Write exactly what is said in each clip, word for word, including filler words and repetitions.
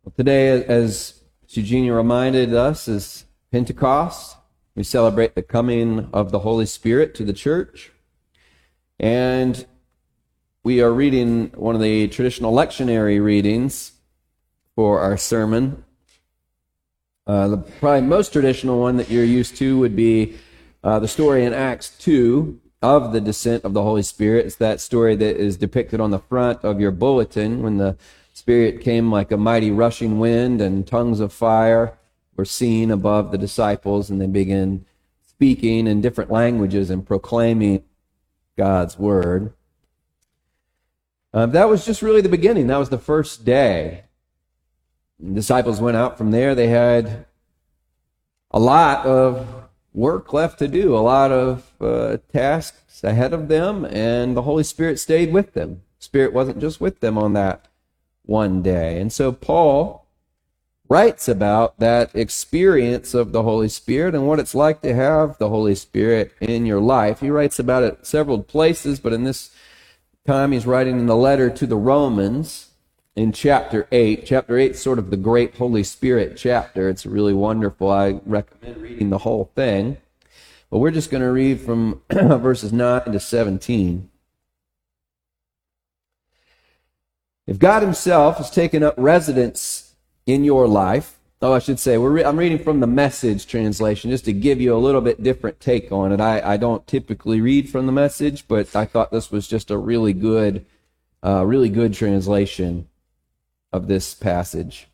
Well, today, as Eugenia reminded us, is Pentecost. We celebrate the coming of the Holy Spirit to the church. And we are reading one of the traditional lectionary readings for our sermon. Uh, the probably most traditional one that you're used to would be uh, the story in Acts two of the descent of the Holy Spirit. It's that story that is depicted on the front of your bulletin when the Spirit came like a mighty rushing wind, and tongues of fire were seen above the disciples, and they began speaking in different languages and proclaiming God's word. Uh, that was just really the beginning. That was the first day. The disciples went out from there. They had a lot of work left to do, a lot of uh, tasks ahead of them, and the Holy Spirit stayed with them. Spirit wasn't just with them on that one day. And so Paul writes about that experience of the Holy Spirit and what it's like to have the Holy Spirit in your life. He writes about it several places, but in this time he's writing in the letter to the Romans in chapter eight. Chapter eight is sort of the great Holy Spirit chapter. It's really wonderful. I recommend reading the whole thing. But we're just going to read from verses nine to seventeen. If God himself has taken up residence in your life, oh, I should say, we're re- I'm reading from the Message translation just to give you a little bit different take on it. I, I don't typically read from the Message, but I thought this was just a really good, uh, really good translation of this passage.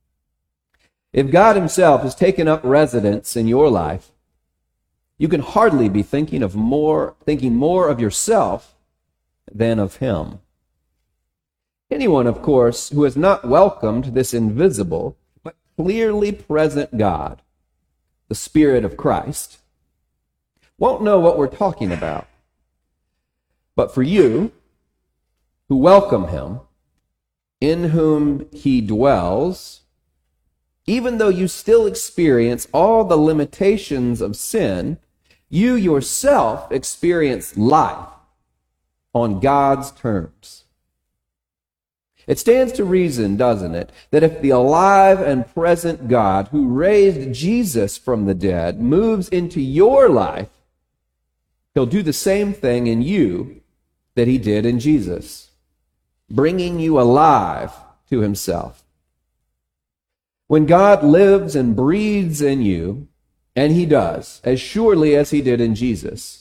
If God himself has taken up residence in your life, you can hardly be thinking of more, thinking more of yourself than of him. Anyone, of course, who has not welcomed this invisible but clearly present God, the Spirit of Christ, won't know what we're talking about. But for you, who welcome him, in whom he dwells, even though you still experience all the limitations of sin, you yourself experience life on God's terms. It stands to reason, doesn't it, that if the alive and present God who raised Jesus from the dead moves into your life, he'll do the same thing in you that he did in Jesus, bringing you alive to himself. When God lives and breathes in you, and he does, as surely as he did in Jesus,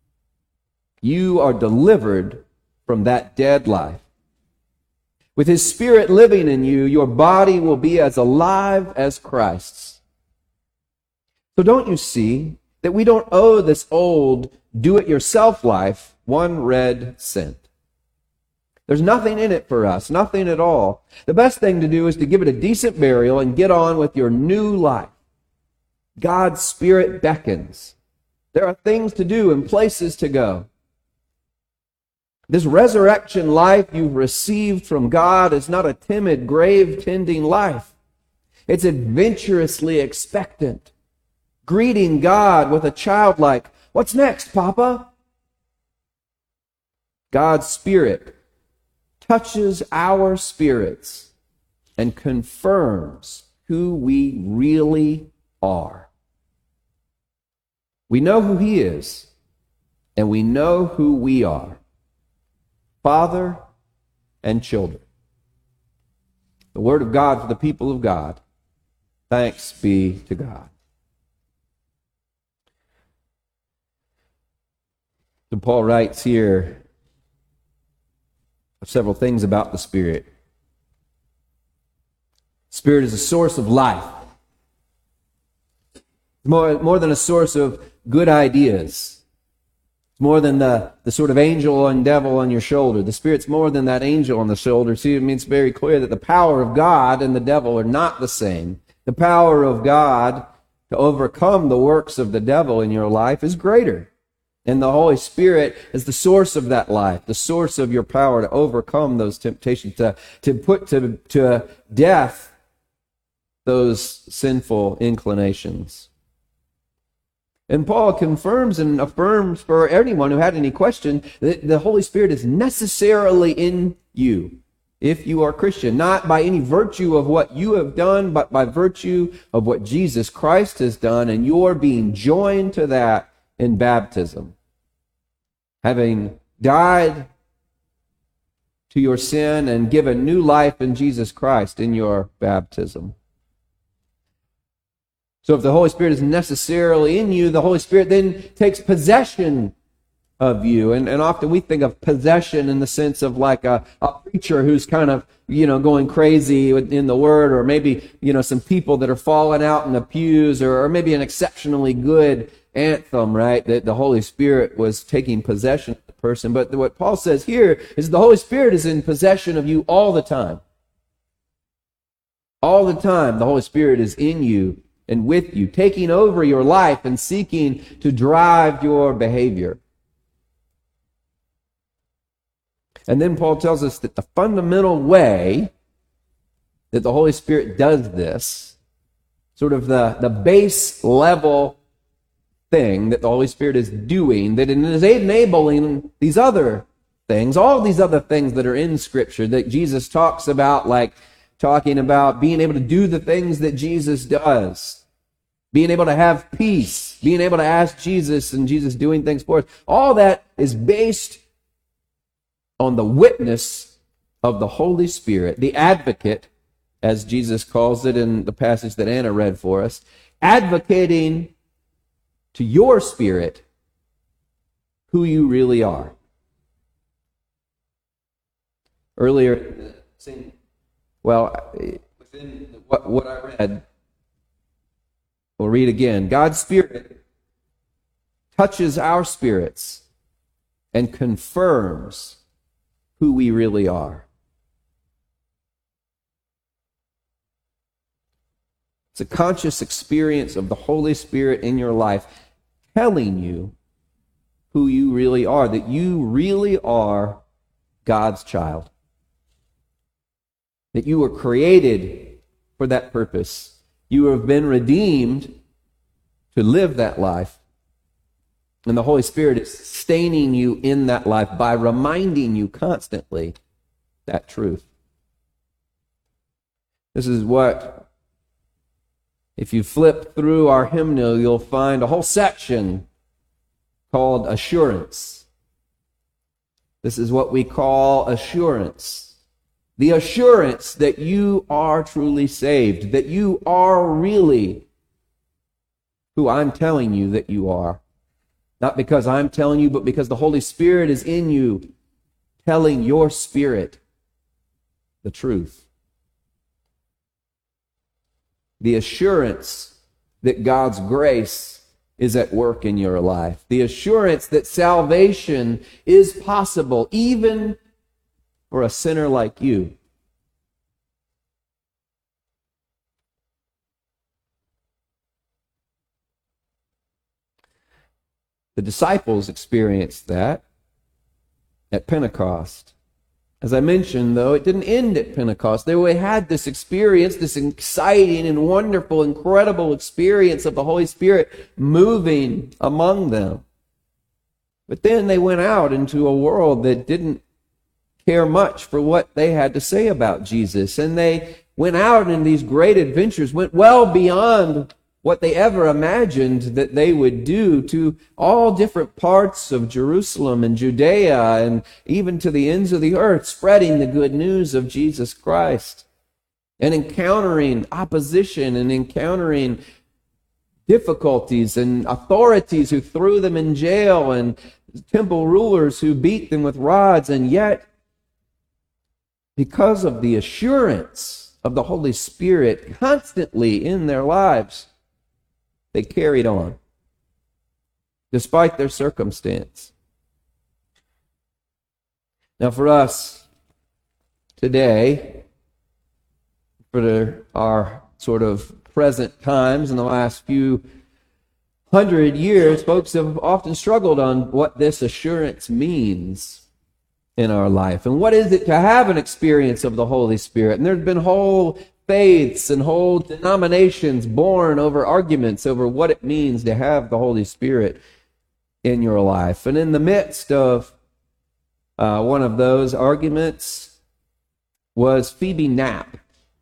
you are delivered from that dead life. With his Spirit living in you, your body will be as alive as Christ's. So don't you see that we don't owe this old do-it-yourself life one red cent? There's nothing in it for us, nothing at all. The best thing to do is to give it a decent burial and get on with your new life. God's Spirit beckons. There are things to do and places to go. This resurrection life you've received from God is not a timid, grave-tending life. It's adventurously expectant, greeting God with a childlike, "What's next, Papa?" God's Spirit touches our spirits and confirms who we really are. We know who he is, and we know who we are. Father and children. The word of God for the people of God. Thanks be to God. So Paul writes here several things about the Spirit. Spirit is a source of life. More, more than a source of good ideas. More than the, the sort of angel and devil on your shoulder. The Spirit's more than that angel on the shoulder. See, it means very clear that the power of God and the devil are not the same. The power of God to overcome the works of the devil in your life is greater. And the Holy Spirit is the source of that life, the source of your power to overcome those temptations, to, to put to, to death those sinful inclinations. And Paul confirms and affirms for anyone who had any question that the Holy Spirit is necessarily in you. if you are Christian, not by any virtue of what you have done, but by virtue of what Jesus Christ has done, and you're being joined to that in baptism. Having died to your sin and given new life in Jesus Christ in your baptism. So if the Holy Spirit is necessarily in you, the Holy Spirit then takes possession of you. And, and often we think of possession in the sense of like a, a preacher who's kind of, you know, going crazy in the Word, or maybe, you know, some people that are falling out in the pews, or, or maybe an exceptionally good anthem, right? That the Holy Spirit was taking possession of the person. But what Paul says here is the Holy Spirit is in possession of you all the time. All the time, the Holy Spirit is in you and with you, taking over your life and seeking to drive your behavior. And then Paul tells us that the fundamental way that the Holy Spirit does this, sort of the, the base level thing that the Holy Spirit is doing, that it is enabling these other things, all these other things that are in Scripture that Jesus talks about, like talking about being able to do the things that Jesus does, being able to have peace, being able to ask Jesus and Jesus doing things for us. All that is based on the witness of the Holy Spirit, the advocate, as Jesus calls it in the passage that Anna read for us, advocating to your spirit who you really are. Earlier, well, within what, what I read, we'll read again. God's Spirit touches our spirits and confirms who we really are. It's a conscious experience of the Holy Spirit in your life telling you who you really are, that you really are God's child, that you were created for that purpose. You have been redeemed to live that life. And the Holy Spirit is sustaining you in that life by reminding you constantly that truth. This is what, if you flip through our hymnal, you'll find a whole section called Assurance. This is what we call assurance. The assurance that you are truly saved, that you are really who I'm telling you that you are. Not because I'm telling you, but because the Holy Spirit is in you, telling your spirit the truth. The assurance that God's grace is at work in your life. The assurance that salvation is possible, even for a sinner like you. The disciples experienced that at Pentecost. As I mentioned, though, it didn't end at Pentecost. They had this experience, this exciting and wonderful, incredible experience of the Holy Spirit moving among them. But then they went out into a world that didn't care much for what they had to say about Jesus. And they went out in these great adventures, went well beyond what they ever imagined that they would do, to all different parts of Jerusalem and Judea and even to the ends of the earth, spreading the good news of Jesus Christ and encountering opposition and encountering difficulties and authorities who threw them in jail and temple rulers who beat them with rods. And yet, because of the assurance of the Holy Spirit constantly in their lives, they carried on, despite their circumstance. Now for us today, for the, our sort of present times in the last few hundred years, folks have often struggled on what this assurance means in our life. And what is it to have an experience of the Holy Spirit? And there's been whole faiths and whole denominations born over arguments over what it means to have the Holy Spirit in your life. And in the midst of uh, one of those arguments, was Phoebe Knapp.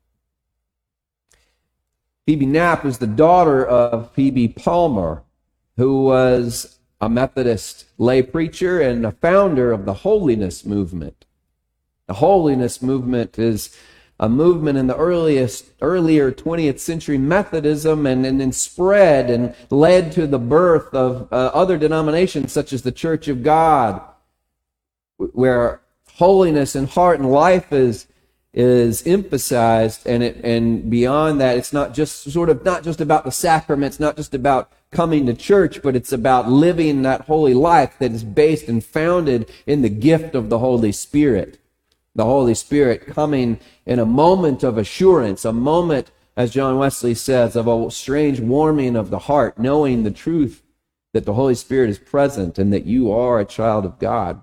Phoebe Knapp is the daughter of Phoebe Palmer, who was a Methodist lay preacher and a founder of the Holiness Movement. The Holiness Movement is a movement in the earliest, earlier twentieth century Methodism, and, and then spread and led to the birth of uh, other denominations such as the Church of God, where holiness and heart and life is is emphasized, and it and beyond that, it's not just sort of not just about the sacraments, not just about coming to church, but it's about living that holy life that is based and founded in the gift of the Holy Spirit. The Holy Spirit coming in a moment of assurance, a moment, as John Wesley says, of a strange warming of the heart, knowing the truth that the Holy Spirit is present and that you are a child of God.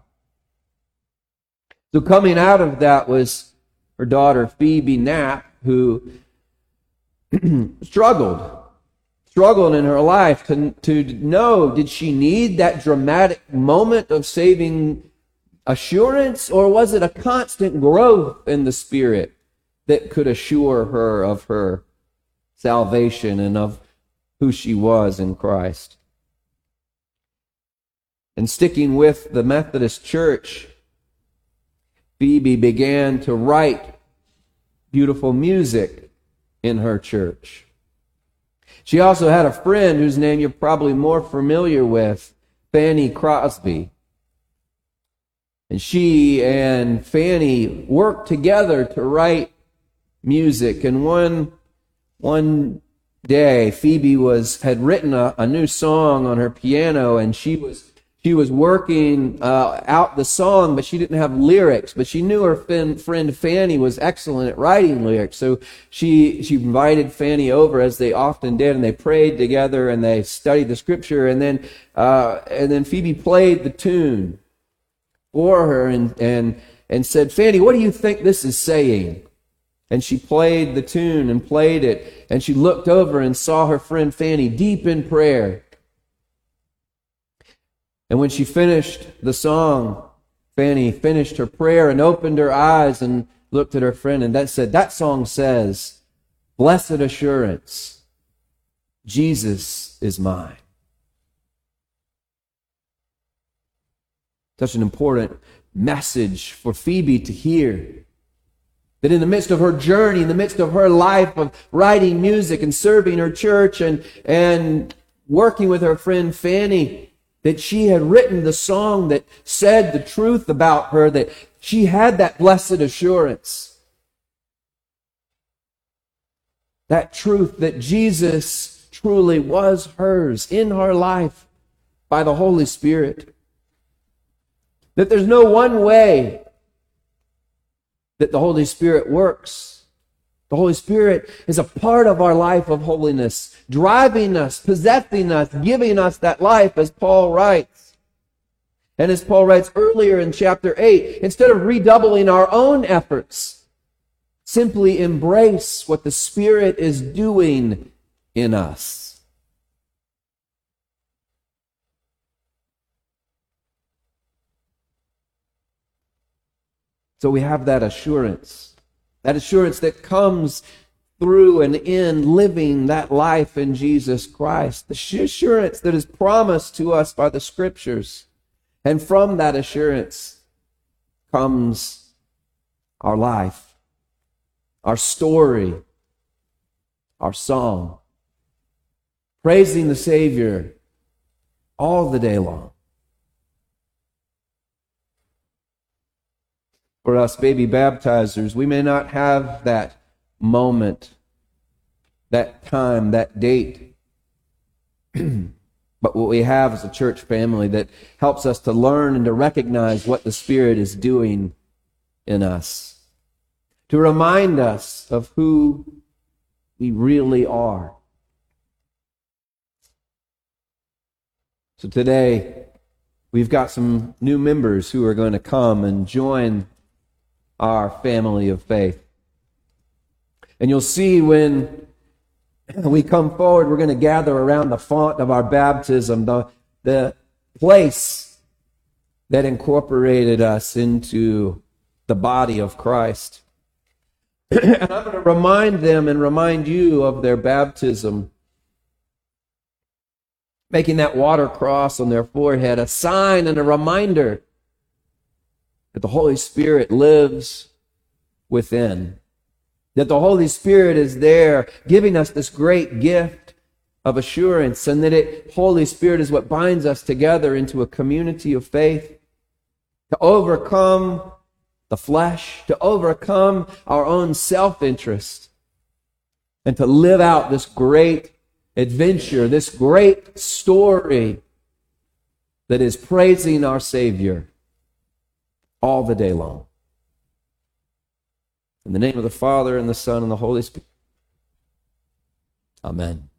So coming out of that was her daughter Phoebe Knapp, who struggled, struggled in her life to, to know, did she need that dramatic moment of saving assurance, or was it a constant growth in the Spirit that could assure her of her salvation and of who she was in Christ? And sticking with the Methodist Church, Phoebe began to write beautiful music in her church. She also had a friend whose name you're probably more familiar with, Fanny Crosby. And she and Fanny worked together to write music. And one, one day, Phoebe was had written a, a new song on her piano, and she was she was working uh, out the song, but she didn't have lyrics. But she knew her fin, friend Fanny was excellent at writing lyrics, so she she invited Fanny over, as they often did, and they prayed together and they studied the Scripture. And then uh, and then Phoebe played the tune for her and, and, and said, "Fanny, what do you think this is saying?" And she played the tune and played it, and she looked over and saw her friend Fanny deep in prayer. And when she finished the song, Fanny finished her prayer and opened her eyes and looked at her friend, and that said, that song says, "Blessed assurance, Jesus is mine." Such an important message for Phoebe to hear. That in the midst of her journey, in the midst of her life of writing music and serving her church and, and working with her friend Fanny, that she had written the song that said the truth about her, that she had that blessed assurance. That truth that Jesus truly was hers in her life by the Holy Spirit. That there's no one way that the Holy Spirit works. The Holy Spirit is a part of our life of holiness, driving us, possessing us, giving us that life, as Paul writes. And as Paul writes earlier in chapter eight, instead of redoubling our own efforts, simply embrace what the Spirit is doing in us. So we have that assurance, that assurance that comes through and in living that life in Jesus Christ, the assurance that is promised to us by the Scriptures. And from that assurance comes our life, our story, our song, praising the Savior all the day long. For us baby baptizers, we may not have that moment, that time, that date. But what we have is a church family that helps us to learn and to recognize what the Spirit is doing in us, to remind us of who we really are. So today, we've got some new members who are going to come and join our family of faith. And you'll see when we come forward, we're going to gather around the font of our baptism, the, the place that incorporated us into the body of Christ. And I'm going to remind them and remind you of their baptism, making that water cross on their forehead a sign and a reminder that the Holy Spirit lives within, that the Holy Spirit is there giving us this great gift of assurance, and that it, Holy Spirit is what binds us together into a community of faith to overcome the flesh, to overcome our own self-interest, and to live out this great adventure, this great story that is praising our Savior all the day long. In the name of the Father, and the Son, and the Holy Spirit. Amen.